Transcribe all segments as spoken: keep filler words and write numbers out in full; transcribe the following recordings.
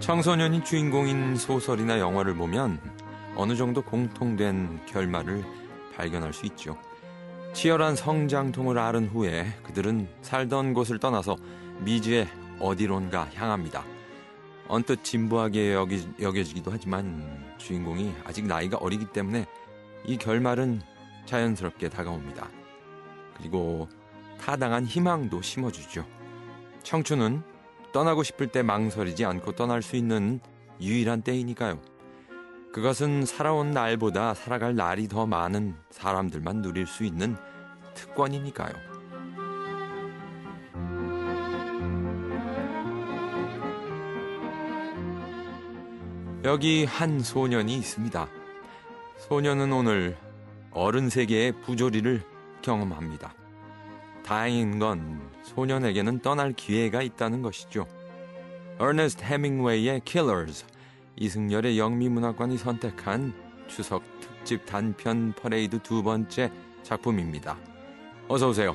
청소년이 주인공인 소설이나 영화를 보면 어느 정도 공통된 결말을 발견할 수 있죠. 치열한 성장통을 앓은 후에 그들은 살던 곳을 떠나서 미지의 어디론가 향합니다. 언뜻 진부하게 여기, 여겨지기도 하지만 주인공이 아직 나이가 어리기 때문에 이 결말은 자연스럽게 다가옵니다. 그리고 타당한 희망도 심어주죠. 청춘은 떠나고 싶을 때 망설이지 않고 떠날 수 있는 유일한 때이니까요. 그것은 살아온 날보다 살아갈 날이 더 많은 사람들만 누릴 수 있는 특권이니까요. 여기 한 소년이 있습니다. 소년은 오늘 어른 세계의 부조리를 경험합니다. 다행인 건 소년에게는 떠날 기회가 있다는 것이죠. 어너스트 해밍웨이의 Killers, 이승열의 영미문학관이 선택한 추석 특집 단편 퍼레이드 두 번째 작품입니다. 어서 오세요.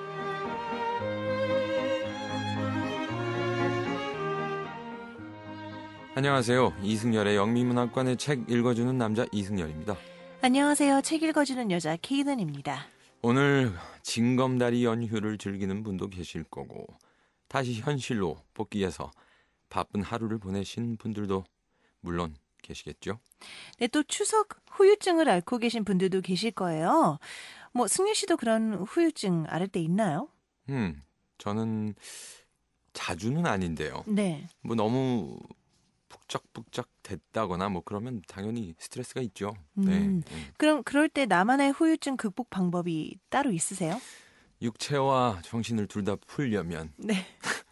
안녕하세요. 이승열의 영미문학관의 책 읽어주는 남자 이승열입니다. 안녕하세요. 책 읽어주는 여자 케이든입니다. 오늘 징검다리 연휴를 즐기는 분도 계실 거고 다시 현실로 복귀해서 바쁜 하루를 보내신 분들도 물론 계시겠죠. 네, 또 추석 후유증을 앓고 계신 분들도 계실 거예요. 뭐 승윤 씨도 그런 후유증 앓을 때 있나요? 음, 저는 자주는 아닌데요. 네. 뭐 너무 북적북적 됐다거나 뭐 그러면 당연히 스트레스가 있죠. 네. 음, 그럼 그럴 때 나만의 후유증 극복 방법이 따로 있으세요? 육체와 정신을 둘 다 풀려면 네.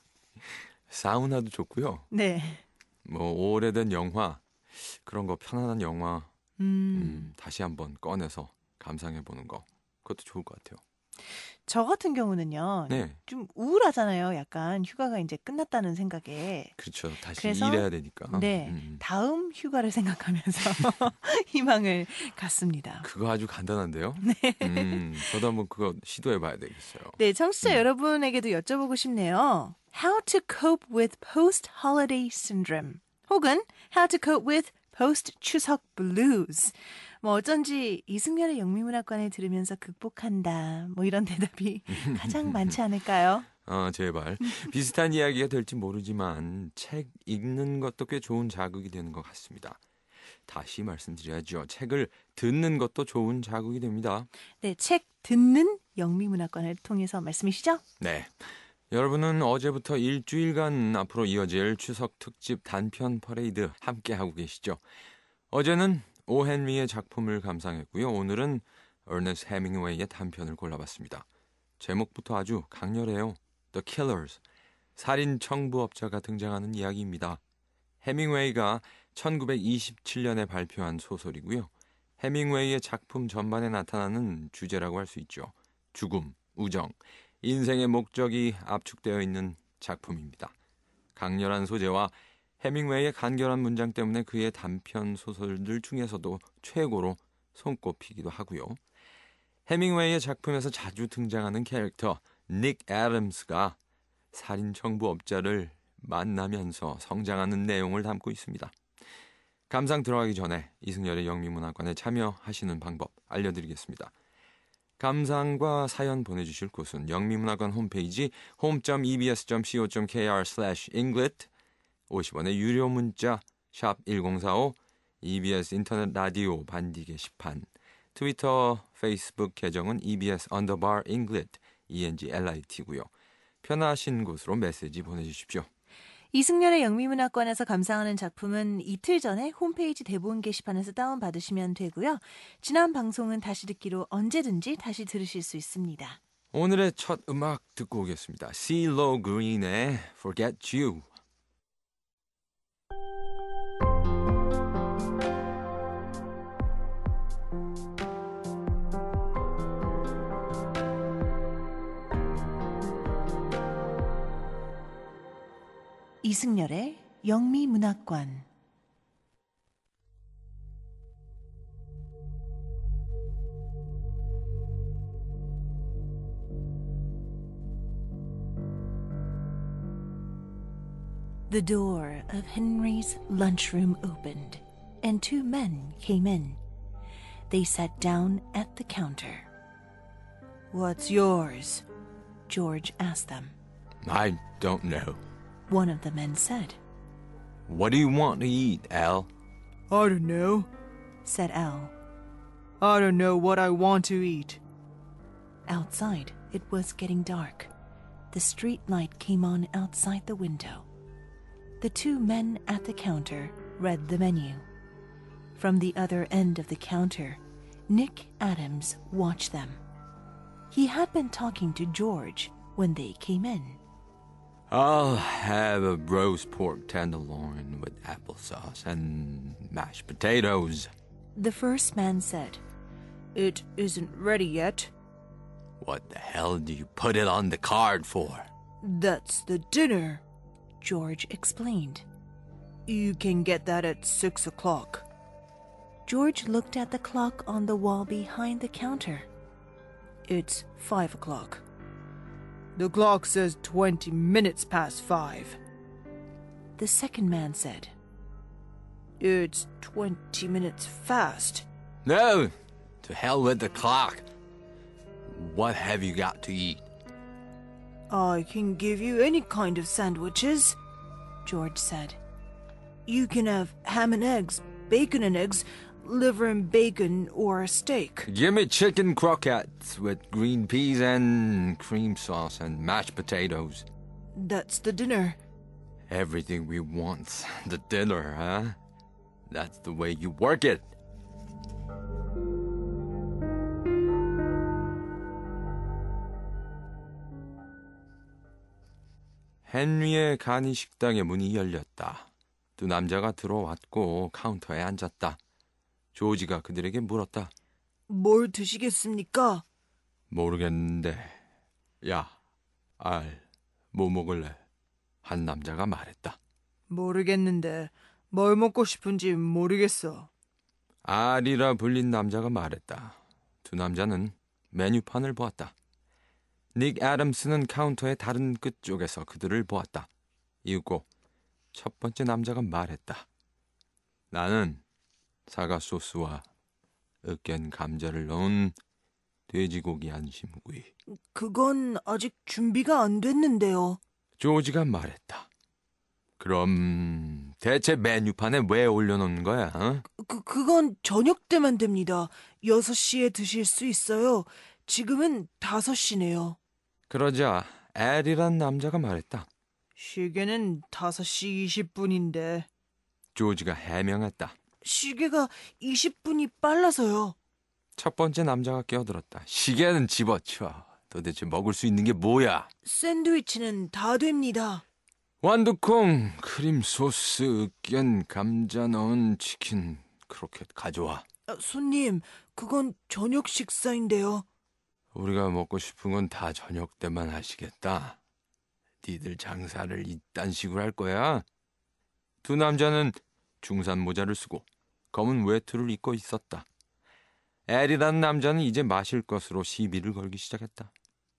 사우나도 좋고요. 네. 뭐 오래된 영화, 그런 거 편안한 영화 음. 음, 다시 한번 꺼내서 감상해보는 거, 그것도 좋을 것 같아요. 저 같은 경우는요. 네. 좀 우울하잖아요. 약간 휴가가 이제 끝났다는 생각에. 그렇죠. 다시 그래서, 일해야 되니까. 네. 음. 다음 휴가를 생각하면서 희망을 갖습니다. 그거 아주 간단한데요. 네. 음, 저도 한번 그거 시도해봐야 되겠어요. 네, 청취자 음. 여러분에게도 여쭤보고 싶네요. How to cope with post-holiday syndrome 혹은 How to cope with post-추석 blues. 뭐 어쩐지 이승열의 영미문학관을 들으면서 극복한다. 뭐 이런 대답이 가장 많지 않을까요? 어, 제발. 비슷한 이야기가 될지 모르지만 책 읽는 것도 꽤 좋은 자극이 되는 것 같습니다. 다시 말씀드려야죠. 책을 듣는 것도 좋은 자극이 됩니다. 네, 책 듣는 영미문학관을 통해서 말씀이시죠? 네. 여러분은 어제부터 일주일간 앞으로 이어질 추석 특집 단편 퍼레이드 함께하고 계시죠. 어제는 오 헨리의 작품을 감상했고요. 오늘은 어너스트 해밍웨이의 단편을 골라봤습니다. 제목부터 아주 강렬해요. The Killers, 살인 청부업자가 등장하는 이야기입니다. 해밍웨이가 천구백이십칠 년에 발표한 소설이고요. 해밍웨이의 작품 전반에 나타나는 주제라고 할 수 있죠. 죽음, 우정, 인생의 목적이 압축되어 있는 작품입니다. 강렬한 소재와 해밍웨이의 간결한 문장 때문에 그의 단편 소설들 중에서도 최고로 손꼽히기도 하고요. 해밍웨이의 작품에서 자주 등장하는 캐릭터 닉 애덤스가 살인 청부업자를 만나면서 성장하는 내용을 담고 있습니다. 감상 들어가기 전에 이승열의 영미문학관에 참여하시는 방법 알려드리겠습니다. 감상과 사연 보내주실 곳은 영미문학관 홈페이지 홈 닷 이비에스 닷 씨오 닷 케이알 슬래시 잉글릿, 오십 원의 유료 문자 샵 일공사오, 이비에스 인터넷 라디오 반디 게시판, 트위터, 페이스북 계정은 이비에스 언더바 잉글릿, 이엔지엘아이티고요. 편하신 곳으로 메시지 보내주십시오. 이승열의 영미문학관에서 감상하는 작품은 이틀 전에 홈페이지 대본 게시판에서 다운받으시면 되고요. 지난 방송은 다시 듣기로 언제든지 다시 들으실 수 있습니다. 오늘의 첫 음악 듣고 오겠습니다. CeeLo Green의 Forget You. 이승열의 영미문학관. The door of Henry's lunchroom opened, and two men came in. They sat down at the counter. "What's yours?" George asked them. I don't know. One of the men said. What do you want to eat, Al? "I don't know," said Al. "I don't know what I want to eat." Outside, it was getting dark. The street light came on outside the window. The two men at the counter read the menu. From the other end of the counter, Nick Adams watched them. He had been talking to George when they came in. I'll have a roast pork tenderloin with applesauce and mashed potatoes. The first man said, "It isn't ready yet." What the hell do you put it on the card for? "That's the dinner," George explained. "You can get that at six o'clock." George looked at the clock on the wall behind the counter. "It's five o'clock." "The clock says twenty minutes past five." The second man said, "It's twenty minutes fast." No, to hell with the clock. What have you got to eat? "I can give you any kind of sandwiches," George said. "You can have ham and eggs, bacon and eggs, liver and bacon, or a steak." Give me chicken croquettes with green peas and cream sauce and mashed potatoes. "That's the dinner." Everything we want's the dinner, huh? That's the way you work it. 헨리의 간이 식당의 문이 열렸다. 두 남자가 들어왔고 카운터에 앉았다. 조지가 그들에게 물었다. "뭘 드시겠습니까?" 모르겠는데. 야, 알, 뭐 먹을래? 한 남자가 말했다. "모르겠는데 뭘 먹고 싶은지 모르겠어." 알이라 불린 남자가 말했다. 두 남자는 메뉴판을 보았다. 닉 애덤스는 카운터의 다른 끝쪽에서 그들을 보았다. 이윽고 첫 번째 남자가 말했다. 나는 사과 소스와 으깬 감자를 넣은 돼지고기 안심구이. "그건 아직 준비가 안 됐는데요." 조지가 말했다. 그럼 대체 메뉴판에 왜 올려놓은 거야? 어? 그, 그건 저녁 때만 됩니다. 여섯 시에 드실 수 있어요. 지금은 다섯 시네요. 그러자 엘이란 남자가 말했다. 시계는 다섯 시 이십 분인데. 조지가 해명했다. 시계가 이십 분이 빨라서요. 첫 번째 남자가 끼어들었다. 시계는 집어쳐. 도대체 먹을 수 있는 게 뭐야? 샌드위치는 다 됩니다. 완두콩, 크림 소스, 으깬 감자 넣은 치킨, 크로켓 가져와. 아, 손님, 그건 저녁 식사인데요. 우리가 먹고 싶은 건 다 저녁 때만 하시겠다. 니들 장사를 이딴 식으로 할 거야? 두 남자는 중산 모자를 쓰고 검은 외투를 입고 있었다. 엘이라는 남자는 이제 마실 것으로 시비를 걸기 시작했다.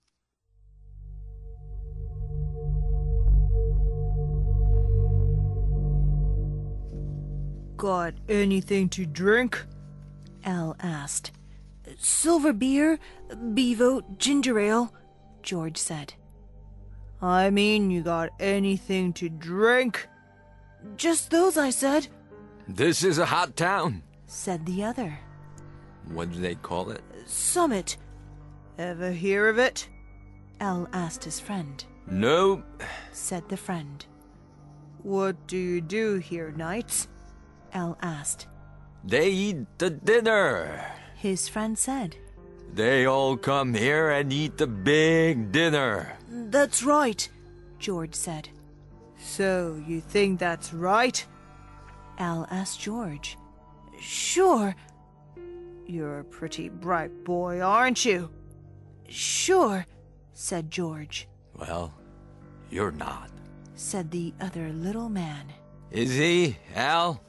Got anything to drink? Al asked. Silver beer, bevo, ginger ale, George said. I mean, you got anything to drink? Just those, I said, This is a hot town, said the other. What do they call it? Summit. Ever hear of it? Al asked his friend. No, said the friend. What do you do here nights? Al asked. They eat the dinner. His friend said. They all come here and eat the big dinner. That's right, George said. So you think that's right? Al asked George. Sure. You're a pretty bright boy, aren't you? Sure, said George. Well, you're not. Said the other little man. Is he, Al?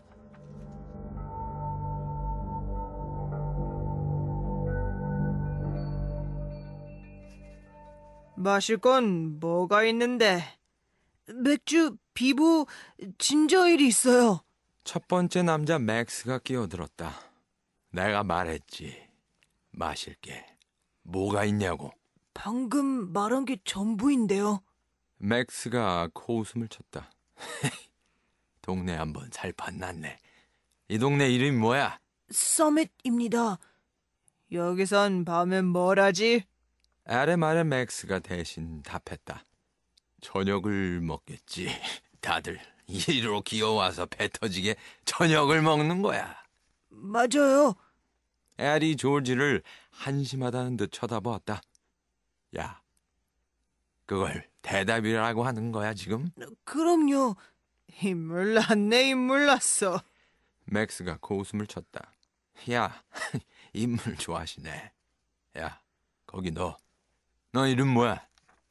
마실 건 뭐가 있는데? 맥주, 피부 진저일이 있어요. 첫 번째 남자 맥스가 끼어들었다. 내가 말했지. 마실게. 뭐가 있냐고. 방금 말한 게 전부인데요. 맥스가 코웃음을 쳤다. 동네 한번 살판 났네. 이 동네 이름이 뭐야? 서밋입니다. 여기선 밤엔 뭘 하지? 아래 말에 맥스가 대신 답했다. 저녁을 먹겠지. 다들 이리로 기어와서 배 터지게 저녁을 먹는 거야. 맞아요. 에리 조지를 한심하다는 듯 쳐다보았다. 야, 그걸 대답이라고 하는 거야 지금? 그럼요. 인물 났네, 인물 났어. 맥스가 고웃음을 쳤다. 야, 인물 좋아하시네. 야, 거기 너. 너 이름 뭐야?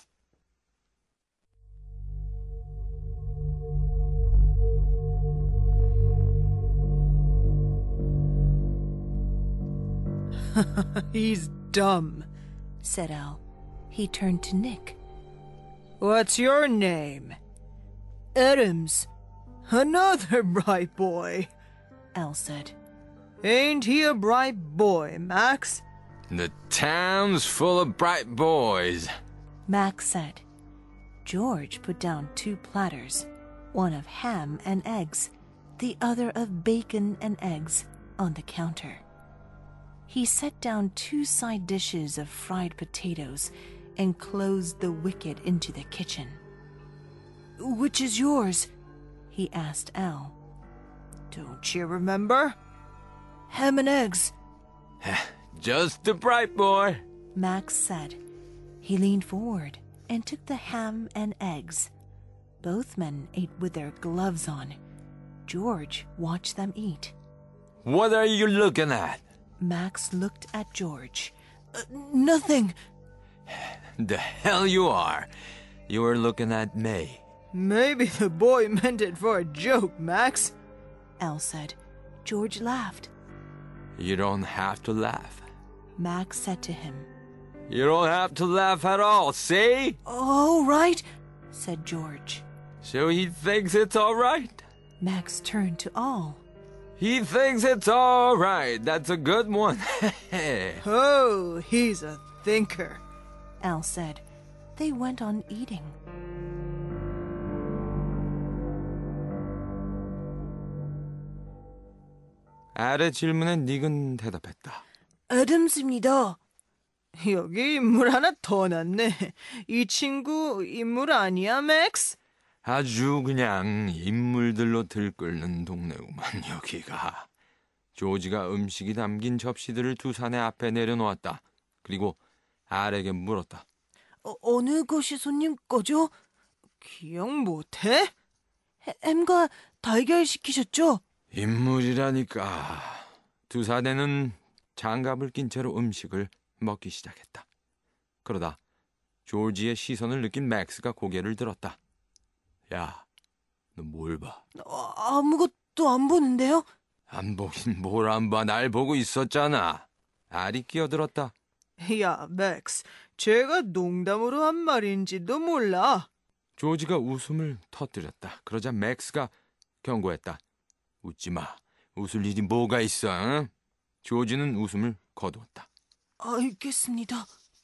He's dumb, said Al. He turned to Nick. What's your name? Adams. Another bright boy, Al said. Ain't he a bright boy, Max? The town's full of bright boys, Max said. George put down two platters, one of ham and eggs, the other of bacon and eggs, on the counter. He set down two side dishes of fried potatoes and closed the wicket into the kitchen. Which is yours? He asked Al. Don't you remember? Ham and eggs, just a bright boy. Max said. He leaned forward and took the ham and eggs. Both men ate with their gloves on. George watched them eat. What are you looking at? Max looked at George. Uh, nothing. The hell you are. You were looking at me. Maybe the boy meant it for a joke, Max, Al said. George laughed. You don't have to laugh. Max said to him. You don't have to laugh at all, see? All right, said George. So he thinks it's all right? Max turned to Al. He thinks it's all right. That's a good one. Oh, he's a thinker, Al said. They went on eating. 아래 질문에 닉은 대답했다. 애덤스입니다. 여기 인물 하나 더 났네. 이 친구 인물 아니야, 맥스? 아주 그냥 인물들로 들끓는 동네구만 여기가. 조지가 음식이 담긴 접시들을 두 사내 앞에 내려놓았다. 그리고 알에게 물었다. 어, 어느 것이 손님 거죠? 기억 못해? 햄과 달걀 시키셨죠? 인물이라니까. 두 사내는 장갑을 낀 채로 음식을 먹기 시작했다. 그러다 조지의 시선을 느낀 맥스가 고개를 들었다. 야, 너 뭘 봐? 어, 아무것도 안 보는데요? 안 보긴 뭘 안 봐. 날 보고 있었잖아. 알이 끼어들었다. 야, 맥스, 제가 농담으로 한 말인지도 몰라. 조지가 웃음을 터뜨렸다. 그러자 맥스가 경고했다. 웃지 마. 웃을 일이 뭐가 있어? 응? 조지는 웃음을 거두었다. 알겠습니다.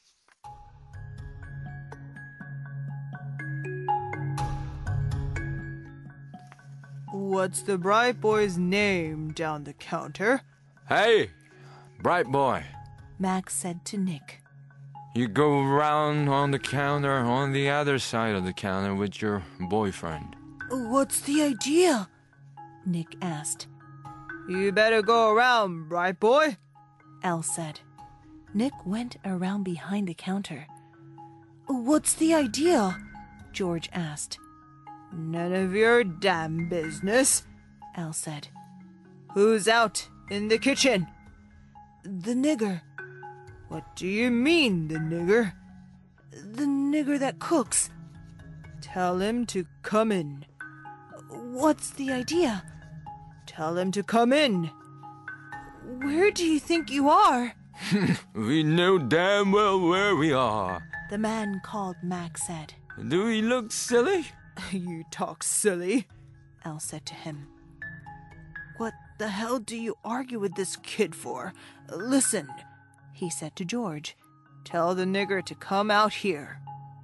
What's the bright boy's name down the counter? Hey, bright boy. Max said to Nick. You go around on the counter on the other side of the counter with your boyfriend. What's the idea? Nick asked. You better go around, bright boy, Al said. Nick went around behind the counter. What's the idea? George asked. None of your damn business, Al said. Who's out in the kitchen? The nigger. What do you mean, the nigger? The nigger that cooks. Tell him to come in. What's the idea? Tell him to come in. Where do you think you are? We know damn well where we are. The man called Max said. Do we look silly? You talk silly, Al said to him. What the hell do you argue with this kid for? Listen, he said to George. Tell the nigger to come out here.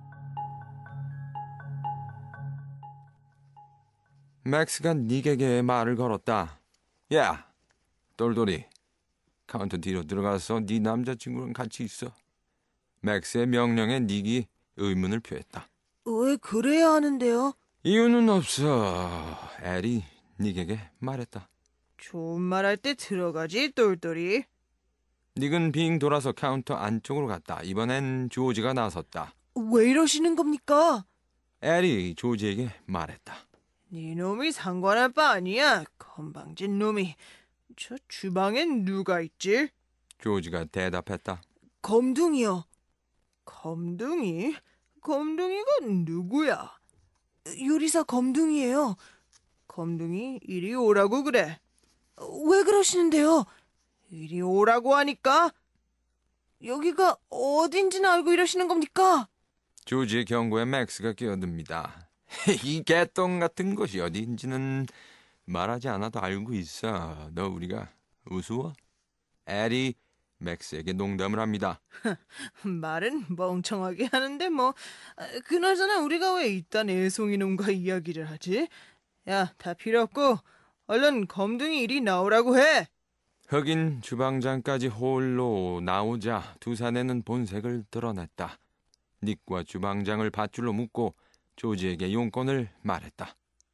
맥스가 닉에게 말을 걸었다. 야, 똘똘이. 카운터 뒤로 들어가서 네 남자친구랑 같이 있어. 맥스의 명령에 닉이 의문을 표했다. 왜 그래야 하는데요? 이유는 없어. 엘이 닉에게 말했다. 좋은 말 할 때 들어가지, 똘똘이. 닉은 빙 돌아서 카운터 안쪽으로 갔다. 이번엔 조지가 나섰다. 왜 이러시는 겁니까? 엘이 조지에게 말했다. 네 놈이 상관할 바 아니야, 건방진 놈이. 저 주방엔 누가 있지? 조지가 대답했다. 검둥이요. 검둥이? 검둥이가 누구야? 요리사 검둥이에요. 검둥이 이리 오라고 그래. 왜 그러시는데요? 이리 오라고 하니까? 여기가 어딘지는 알고 이러시는 겁니까? 조지의 경고에 맥스가 끼어듭니다. 이 개똥 같은 곳이 어딘지는 말하지 않아도 알고 있어. 너 우리가 우스워? 엘이 맥스에게 농담을 합니다. 말은 멍청하게 하는데 뭐 그나저나 우리가 왜 이딴 애송이 놈과 이야기를 하지? 야, 다 필요 없고 얼른 검둥이 이리 나오라고 해. 흑인 주방장까지 홀로 나오자 두 사내는 본색을 드러냈다. 닉과 주방장을 밧줄로 묶고 조지에게 용건을 말했다.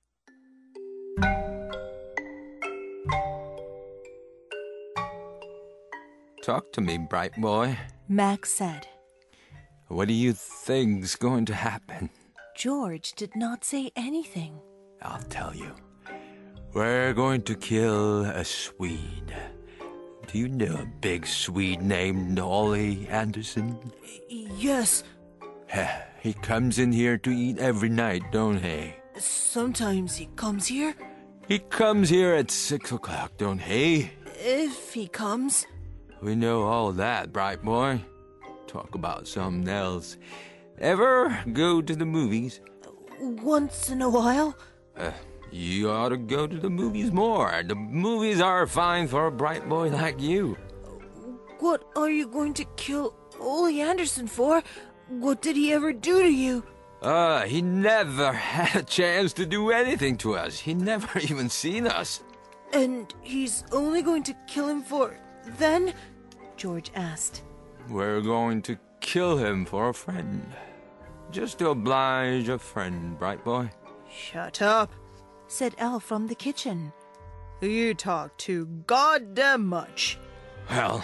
Talk to me, bright boy. Max said. What do you think's going to happen? George did not say anything. I'll tell you. We're going to kill a Swede. Do you know a big Swede named Ollie Anderson? Yes, He comes in here to eat every night, don't he? sometimes he comes here. He comes here at six o'clock, don't he? If he comes. We know all that, bright boy. Talk about something else. Ever go to the movies? Once in a while. Uh, you ought to go to the movies more. The movies are fine for a bright boy like you. What are you going to kill Ollie Anderson for? What did he ever do to you? Uh, he never had a chance to do anything to us. He never even seen us. And he's only going to kill him for then? George asked. We're going to kill him for a friend. Just to oblige a friend, bright boy. Shut up, said Al from the kitchen. You talk too goddamn much. Well,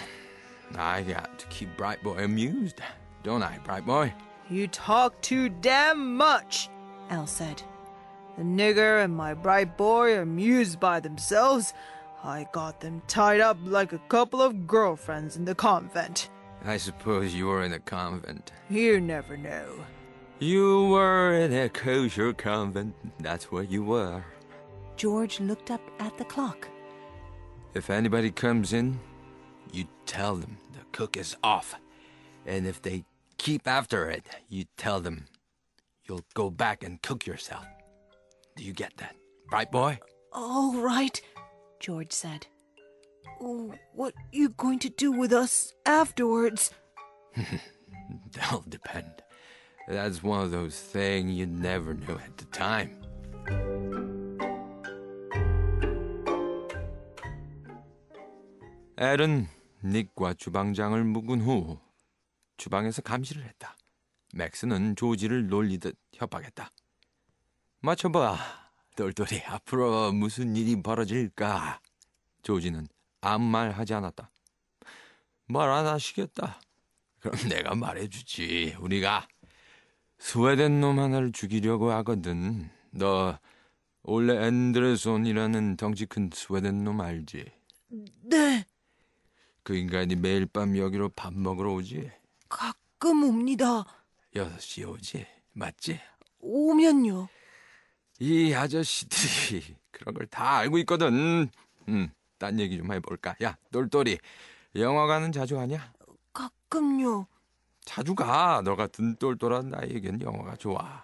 I got to keep bright boy amused, don't I, bright boy? You talk too damn much, Al said. The nigger and my bright boy are amused by themselves. I got them tied up like a couple of girlfriends in the convent. I suppose you were in a convent. You never know. You were in a kosher convent. That's where you were. George looked up at the clock. If anybody comes in, you tell them the cook is off. And if they keep after it, you tell them you'll go back and cook yourself. Do you get that, bright boy? All right, George said. Oh, what are you going to do with us afterwards? That'll depend. That's one of those things you never knew at the time. 엘은 닉과 주방장을 묵은 후 주방에서 감시를 했다. 맥스는 조지를 놀리듯 협박했다. 맞춰봐, 똘똘이 앞으로 무슨 일이 벌어질까? 조지는 아무 말 하지 않았다. 말 안 하시겠다. 그럼 내가 말해주지. 우리가 스웨덴 놈 하나를 죽이려고 하거든. 너 원래 앤드레손이라는 덩치 큰 스웨덴 놈 알지? 네, 그 인간이 매일 밤 여기로 밥 먹으러 오지? 가끔 옵니다. 여섯 시에 오지? 맞지? 오면요. 이 아저씨들이 그런 걸 다 알고 있거든. 음, 딴 얘기 좀 해볼까? 야, 똘똘이 영화관은 자주 가냐? 가끔요. 자주 가. 너 같은 똘똘한 나이에겐 영화가 좋아.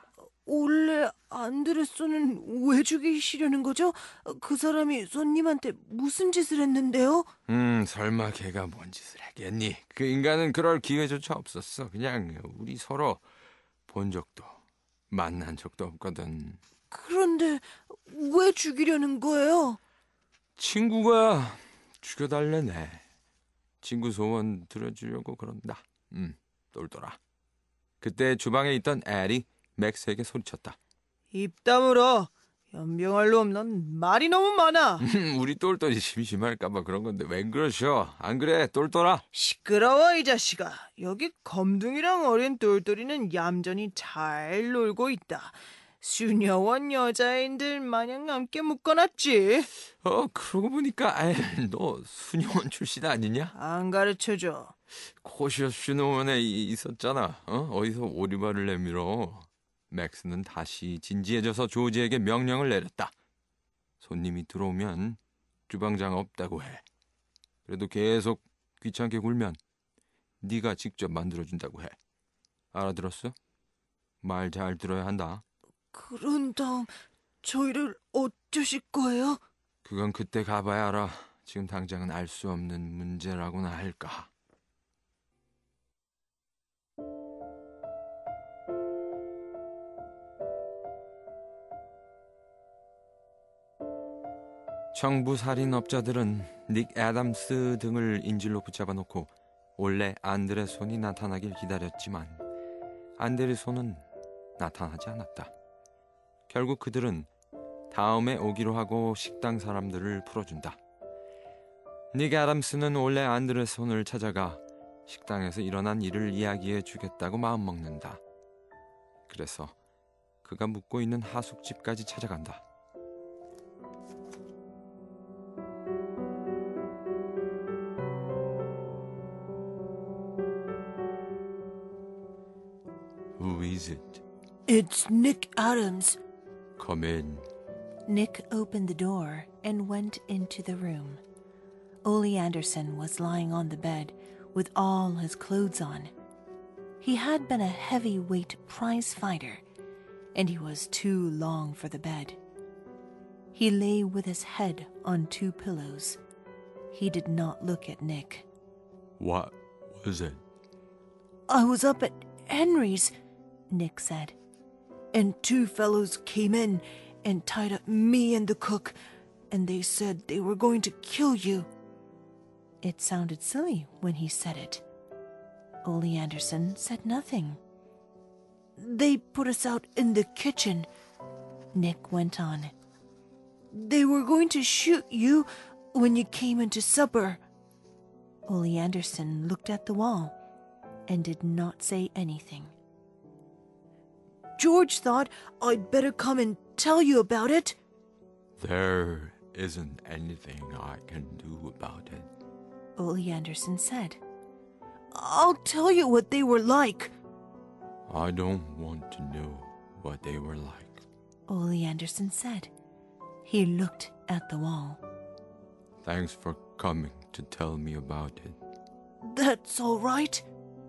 원래 안드레소는 왜 죽이시려는 거죠? 그 사람이 손님한테 무슨 짓을 했는데요? 음, 설마 걔가 뭔 짓을 했겠니? 그 인간은 그럴 기회조차 없었어. 그냥 우리 서로 본 적도 만난 적도 없거든. 그런데 왜 죽이려는 거예요? 친구가 죽여달래네. 친구 소원 들어주려고 그런다. 음, 똘똘아. 그때 주방에 있던 엘이 맥스에게 소리쳤다. 입 다물어. 연병할 놈, 넌 말이 너무 많아. 우리 똘똘이 심심할까봐 그런 건데 웬 그러셔? 안 그래, 똘똘아? 시끄러워, 이 자식아. 여기 검둥이랑 어린 똘똘이는 얌전히 잘 놀고 있다. 수녀원 여자애인들 마냥 함께 묶어놨지. 어, 그러고 보니까 아, 너 수녀원 출신 아니냐? 안 가르쳐줘. 코시어 수녀원에 이- 있었잖아. 어? 어디서 오리발을 내밀어. 맥스는 다시 진지해져서 조지에게 명령을 내렸다. 손님이 들어오면 주방장 없다고 해. 그래도 계속 귀찮게 굴면 네가 직접 만들어준다고 해. 알아들었어? 말 잘 들어야 한다. 그런 다음 저희를 어쩌실 거예요? 그건 그때 가봐야 알아. 지금 당장은 알 수 없는 문제라고나 할까. 청부 살인업자들은 닉 애담스 등을 인질로 붙잡아 놓고 원래 안드레손이 나타나길 기다렸지만 안드레손은 나타나지 않았다. 결국 그들은 다음에 오기로 하고 식당 사람들을 풀어준다. 닉 애담스는 원래 안드레손을 찾아가 식당에서 일어난 일을 이야기해 주겠다고 마음먹는다. 그래서 그가 묵고 있는 하숙집까지 찾아간다. Who is it? It's Nick Adams. Come in. Nick opened the door and went into the room. Ole Anderson was lying on the bed with all his clothes on. He had been a heavyweight prize fighter, and he was too long for the bed. He lay with his head on two pillows. He did not look at Nick. What was it? I was up at Henry's, Nick said, and two fellows came in and tied up me and the cook, and they said they were going to kill you. It sounded silly when he said it. Ole Anderson said nothing. They put us out in the kitchen, Nick went on. They were going to shoot you when you came into supper. Ole Anderson looked at the wall and did not say anything. George thought I'd better come and tell you about it. There isn't anything I can do about it. Ole Anderson said. I'll tell you what they were like. I don't want to know what they were like. Ole Anderson said. He looked at the wall. Thanks for coming to tell me about it. That's all right.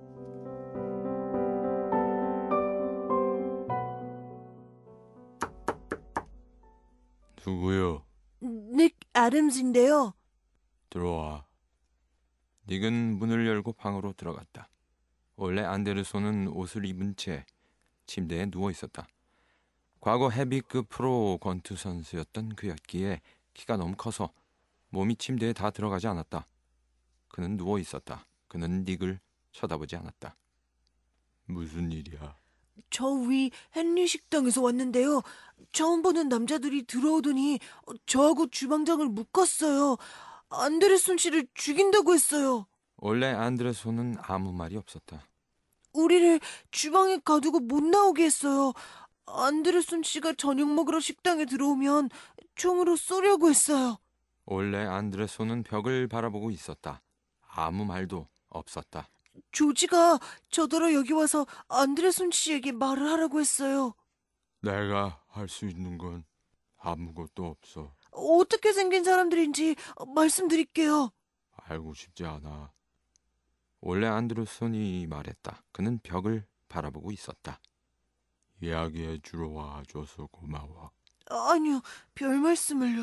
누구요? 닉 애덤스인데요. 들어와. 닉은 문을 열고 방으로 들어갔다. 원래 안데르손은 옷을 입은 채 침대에 누워 있었다. 과거 헤비급 프로 권투 선수였던 그였기에 키가 너무 커서 몸이 침대에 다 들어가지 않았다. 그는 누워 있었다. 그는 닉을 쳐다보지 않았다. 무슨 일이야? 저 위 헨리 식당에서 왔는데요. 처음 보는 남자들이 들어오더니 저하고 주방장을 묶었어요. 안데르손 씨를 죽인다고 했어요. 원래 안드레손은 아무 말이 없었다. 우리를 주방에 가두고 못 나오게 했어요. 안데르손 씨가 저녁 먹으러 식당에 들어오면 총으로 쏘려고 했어요. 원래 안드레손은 벽을 바라보고 있었다. 아무 말도 없었다. 조지가 저더러 여기 와서 안드레손 씨에게 말을 하라고 했어요. 내가 할 수 있는 건 아무것도 없어. 어떻게 생긴 사람들인지 말씀드릴게요. 알고 싶지 않아. 원래 안드레손이 말했다. 그는 벽을 바라보고 있었다. 이야기해 주러 와줘서 고마워. 아니요, 별 말씀을요.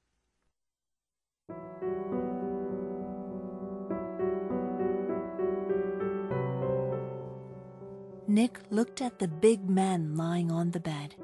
Nick looked at the big man lying on the bed.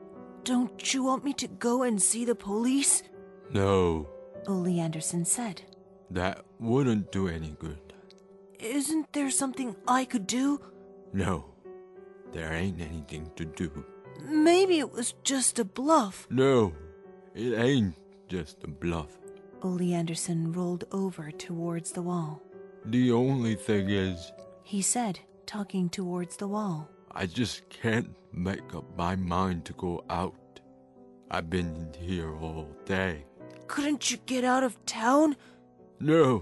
Don't you want me to go and see the police? No, Ole Anderson said. that wouldn't do any good. Isn't there something I could do? No, there ain't anything to do. Maybe it was just a bluff. No, it ain't just a bluff. Ole Anderson rolled over towards the wall. The only thing is, He said, talking towards the wall. I just can't make up my mind to go out. I've been in here all day. Couldn't you get out of town? No,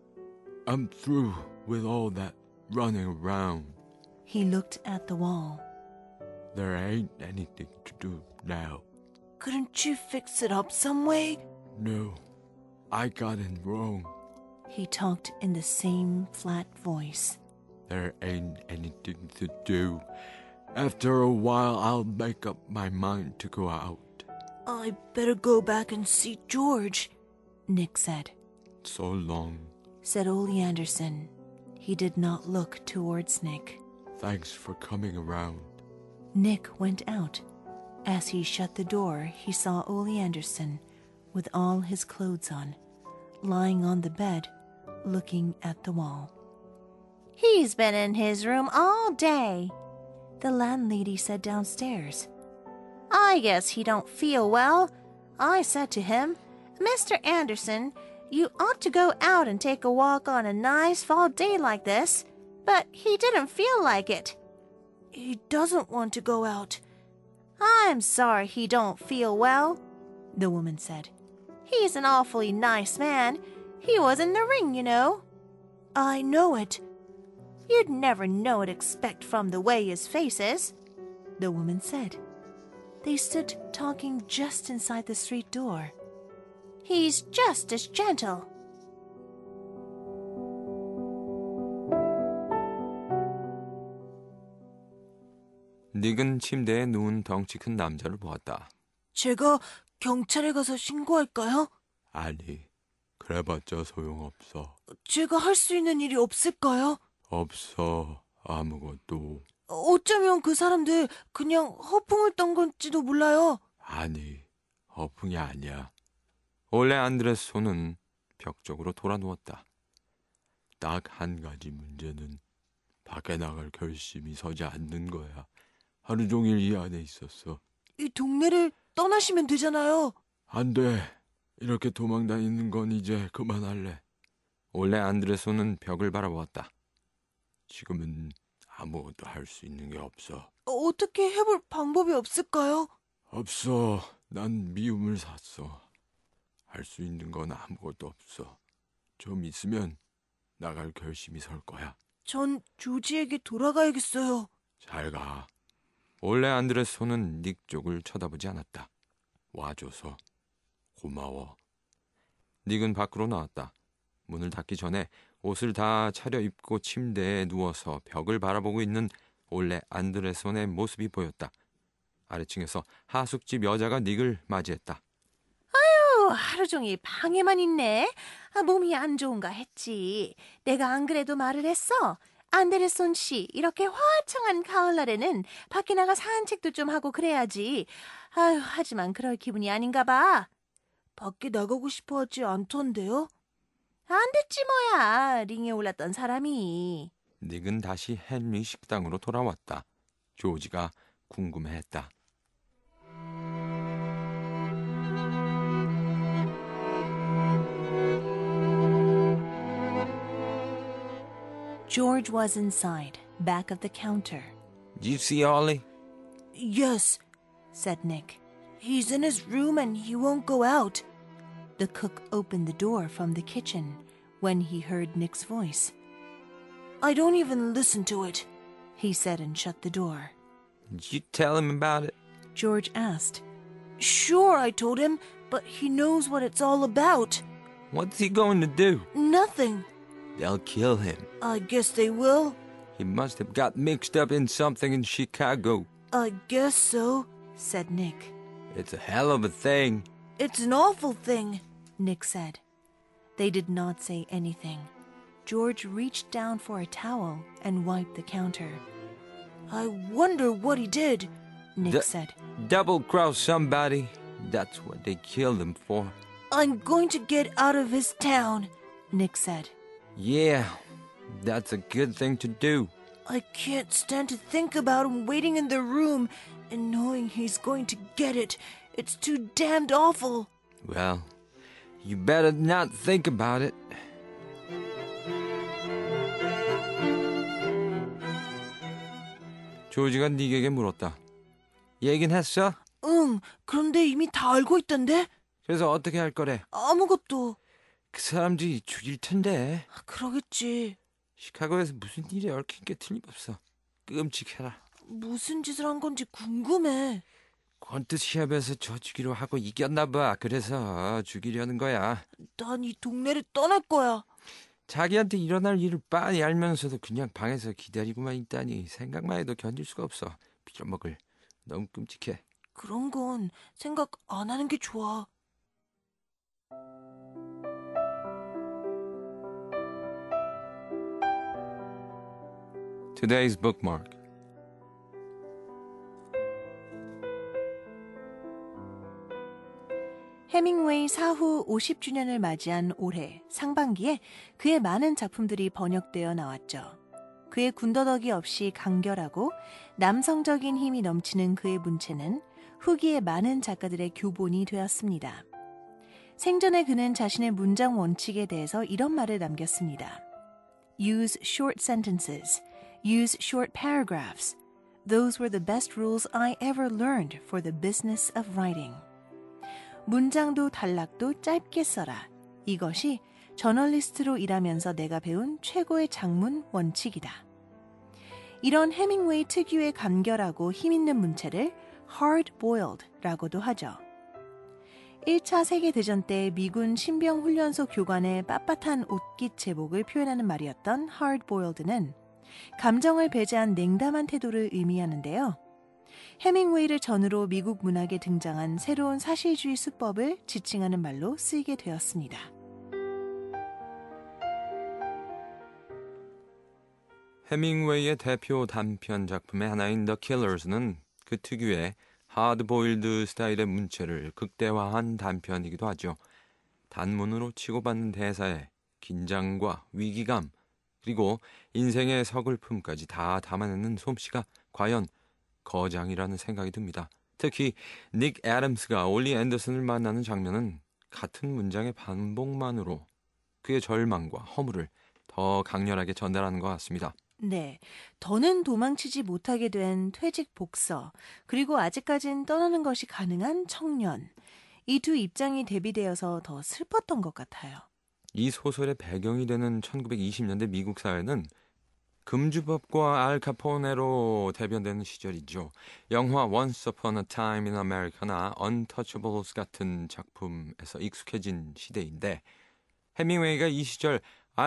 I'm through with all that running around. He looked at the wall. There ain't anything to do now. Couldn't you fix it up some way? No, I got it wrong. He talked in the same flat voice. There ain't anything to do. After a while, I'll make up my mind to go out. I better go back and see George, Nick said. So long. Said Ole Anderson. He did not look towards Nick. Thanks for coming around. Nick went out. As he shut the door, he saw Ole Anderson with all his clothes on, lying on the bed, looking at the wall. He's been in his room all day, the landlady said downstairs. I guess he don't feel well. I said to him, Mister Anderson, you ought to go out and take a walk on a nice fall day like this, but he didn't feel like it. He doesn't want to go out. I'm sorry he don't feel well, the woman said. He's an awfully nice man. He was in the ring, you know. I know it. You'd never know it except from the way his face is, the woman said. They stood talking just inside the street door. He's just as gentle. 닉은 침대에 누운 덩치 큰 남자를 보았다. 제가 경찰에 가서 신고할까요? 아니, 그래봤자 소용없어. 제가 할 수 있는 일이 없을까요? 없어, 아무것도. 어쩌면 그 사람들 그냥 허풍을 떤 건지도 몰라요. 아니, 허풍이 아니야. 올레 안드레스 손은 벽 쪽으로 돌아 누웠다. 딱 한 가지 문제는 밖에 나갈 결심이 서지 않는 거야. 하루 종일 이 안에 있었어. 이 동네를 떠나시면 되잖아요. 안 돼. 이렇게 도망다니는 건 이제 그만할래. 올레 안드레손은 벽을 바라보았다. 지금은 아무것도 할 수 있는 게 없어. 어떻게 해볼 방법이 없을까요? 없어. 난 미움을 샀어. 할 수 있는 건 아무것도 없어. 좀 있으면 나갈 결심이 설 거야. 전 조지에게 돌아가야겠어요. 잘 가. 올레 안드레손은 닉 쪽을 쳐다보지 않았다. 와줘서 고마워. 닉은 밖으로 나왔다. 문을 닫기 전에 옷을 다 차려입고 침대에 누워서 벽을 바라보고 있는 올레 안드레손의 모습이 보였다. 아래층에서 하숙집 여자가 닉을 맞이했다. 아유, 하루 종일 방에만 있네. 아, 몸이 안 좋은가 했지. 내가 안 그래도 말을 했어. 안데르손 씨, 이렇게 화창한 가을날에는 밖에 나가 산책도 좀 하고 그래야지. 아유, 하지만 그럴 기분이 아닌가 봐. 밖에 나가고 싶어 하지 않던데요? 안 됐지 뭐야, 링에 올랐던 사람이. 닉은 다시 헨리 식당으로 돌아왔다. 조지가 궁금해했다. George was inside, back of the counter. Did you see Ollie? Yes, said Nick. He's in his room and he won't go out. The cook opened the door from the kitchen when he heard Nick's voice. I don't even listen to it, he said and shut the door. Did you tell him about it? George asked. Sure, I told him, but he knows what it's all about. What's he going to do? Nothing. They'll kill him. I guess they will. He must have got mixed up in something in Chicago. I guess so, said Nick. It's a hell of a thing. It's an awful thing, Nick said. They did not say anything. George reached down for a towel and wiped the counter. I wonder what he did, Nick D- said. Double-cross somebody. That's what they killed him for. I'm going to get out of his town, Nick said. Yeah, that's a good thing to do. I can't stand to think about him waiting in the room and knowing he's going to get it. It's too damned awful. Well, you better not think about it. 조지가 닉에게 물었다. 얘긴 했어? 응, 그런데 이미 다 알고 있던데? 그래서 어떻게 할 거래? 아무것도. 그 사람들이 죽일 텐데. 그러겠지. 시카고에서 무슨 일이 얽힌 게 틀림없어. 끔찍해라. 무슨 짓을 한 건지 궁금해. 권투 시합에서 저 주기로 하고 이겼나 봐. 그래서 죽이려는 거야. 난 이 동네를 떠날 거야. 자기한테 일어날 일을 빤히 알면서도 그냥 방에서 기다리고만 있다니 생각만 해도 견딜 수가 없어. 빌어먹을. 너무 끔찍해. 그런 건 생각 안 하는 게 좋아. Today's bookmark. 해밍웨이 사후 오십 주년을 맞이한 올해 상반기에 그의 많은 작품들이 번역되어 나왔죠. 그의 군더더기 없이 간결하고 남성적인 힘이 넘치는 그의 문체는 후기에 많은 작가들의 교본이 되었습니다. 생전에 그는 자신의 문장 원칙에 대해서 이런 말을 남겼습니다. Use short sentences. Use short paragraphs. Those were the best rules I ever learned for the business of writing. 문장도 단락도 짧게 써라. 이것이 저널리스트로 일하면서 내가 배운 최고의 작문 원칙이다. 이런 해밍웨이 특유의 간결하고 힘있는 문체를 hard-boiled라고도 하죠. 일 차 세계대전 때 미군 신병훈련소 교관의 빳빳한 옷깃 제복을 표현하는 말이었던 hard-boiled는 감정을 배제한 냉담한 태도를 의미하는데요. 해밍웨이를 전후로 미국 문학에 등장한 새로운 사실주의 수법을 지칭하는 말로 쓰이게 되었습니다. 해밍웨이의 대표 단편 작품의 하나인 The Killers는 그 특유의 하드보일드 스타일의 문체를 극대화한 단편이기도 하죠. 단문으로 치고받는 대사에 긴장과 위기감 그리고 인생의 서글픔까지 다 담아내는 솜씨가 과연 거장이라는 생각이 듭니다. 특히 닉 애덤스가 올리 앤더슨을 만나는 장면은 같은 문장의 반복만으로 그의 절망과 허물을 더 강렬하게 전달하는 것 같습니다. 네, 더는 도망치지 못하게 된 퇴직 복서, 그리고 아직까진 떠나는 것이 가능한 청년. 이 두 입장이 대비되어서 더 슬펐던 것 같아요. 이 소설의 배경이 되는 천구백이십 년대 미국 사회는 금주법과 알카포네로 대변되는 시절이죠. 영화 Once Upon a Time in America나 Untouchables 같은 작품에서 익숙해진 시대인데 해밍웨이가 이 시절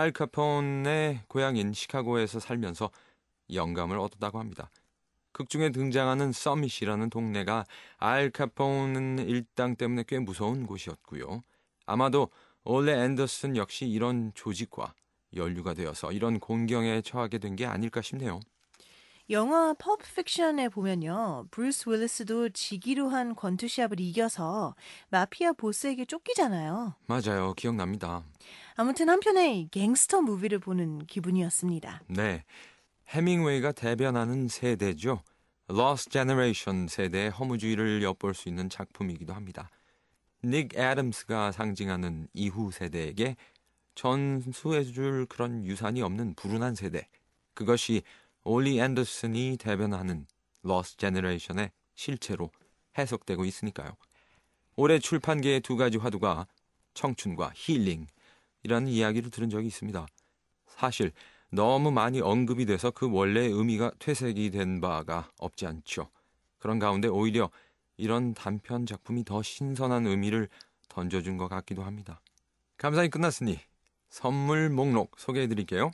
알카포네 고향인 시카고에서 살면서 영감을 얻었다고 합니다. 극중에 등장하는 서밋이라는 동네가 알카포네 일당 때문에 꽤 무서운 곳이었고요. 아마도 올리 앤더슨 역시 이런 조직과 연루가 되어서 이런 곤경에 처하게 된 게 아닐까 싶네요. 영화 펄프 픽션에 보면요. 브루스 윌리스도 지기로한 권투 시합을 이겨서 마피아 보스에게 쫓기잖아요. 맞아요. 기억납니다. 아무튼 한편의 갱스터 무비를 보는 기분이었습니다. 네, 해밍웨이가 대변하는 세대죠. Lost Generation 세대의 허무주의를 엿볼 수 있는 작품이기도 합니다. 닉 애덤스가 상징하는 이후 세대에게 전수해줄 그런 유산이 없는 불운한 세대. 그것이 올리 앤더슨이 대변하는 Lost Generation의 실체로 해석되고 있으니까요. 올해 출판계의 두 가지 화두가 청춘과 힐링이라는 이야기를 들은 적이 있습니다. 사실 너무 많이 언급이 돼서 그 원래의 의미가 퇴색이 된 바가 없지 않죠. 그런 가운데 오히려 이런 단편 작품이 더 신선한 의미를 던져준 것 같기도 합니다. 감상이 끝났으니 선물 목록 소개해드릴게요.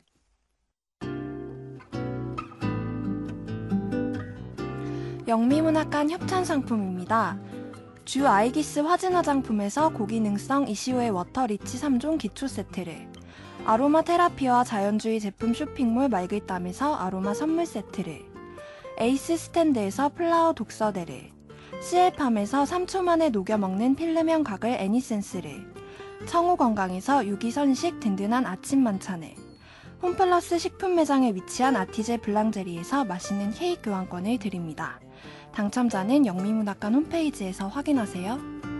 영미문학관 협찬상품입니다. 주 아이기스 화진 화장품에서 고기능성 이시오의 워터리치 삼 종 기초 세트를, 아로마 테라피와 자연주의 제품 쇼핑몰 말글담에서 아로마 선물 세트를, 에이스 스탠드에서 플라워 독서대를, 씨엘팜에서 삼 초 만에 녹여 먹는 필름형 가글 애니센스를, 청우 건강에서 유기선식 든든한 아침 만찬을, 홈플러스 식품 매장에 위치한 아티제 블랑제리에서 맛있는 케이크 교환권을 드립니다. 당첨자는 영미문학관 홈페이지에서 확인하세요.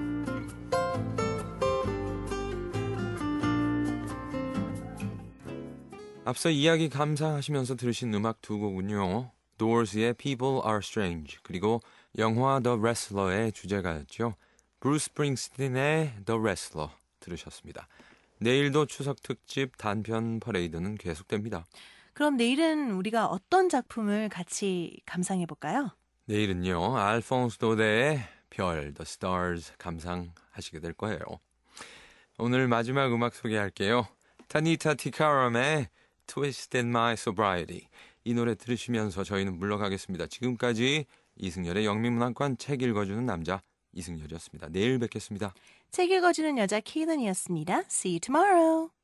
앞서 이야기 감상하시면서 들으신 음악 두 곡은요. Doors의 People Are Strange, 그리고 영화 The Wrestler의 주제가였죠. 브루스 스프링스틴의 The Wrestler 들으셨습니다. 내일도 추석 특집 단편 퍼레이드는 계속됩니다. 그럼 내일은 우리가 어떤 작품을 같이 감상해 볼까요? 내일은요. 알폰스 도데의 별, The Stars 감상하시게 될 거예요. 오늘 마지막 음악 소개할게요. 타니타 티카람의 Twisted My Sobriety. 이 노래 들으시면서 저희는 물러가겠습니다. 지금까지 이승열의 영미문학관 책 읽어주는 남자 이승열이었습니다. 내일 뵙겠습니다. 책 읽어주는 여자 케이던이었습니다. See you tomorrow.